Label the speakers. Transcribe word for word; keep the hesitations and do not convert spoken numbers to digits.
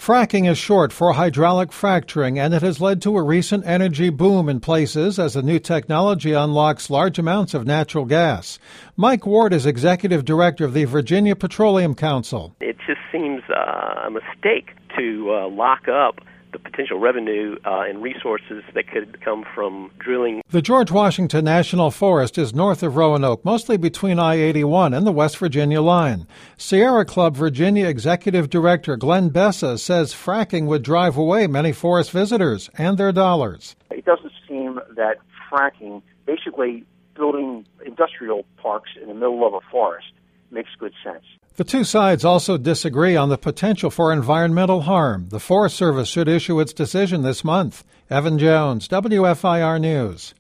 Speaker 1: Fracking is short for hydraulic fracturing, and it has led to a recent energy boom in places as the new technology unlocks large amounts of natural gas. Mike Ward is executive director of the Virginia Petroleum Council.
Speaker 2: It just seems uh, a mistake to uh, lock up the potential revenue uh, and resources that could come from drilling.
Speaker 1: The George Washington National Forest is north of Roanoke, mostly between I eighty-one and the West Virginia line. Sierra Club Virginia Executive Director Glenn Bessa says fracking would drive away many forest visitors and their dollars.
Speaker 3: It doesn't seem that fracking, basically building industrial parks in the middle of a forest, makes good sense.
Speaker 1: The two sides also disagree on the potential for environmental harm. The Forest Service should issue its decision this month. Evan Jones, W F I R News.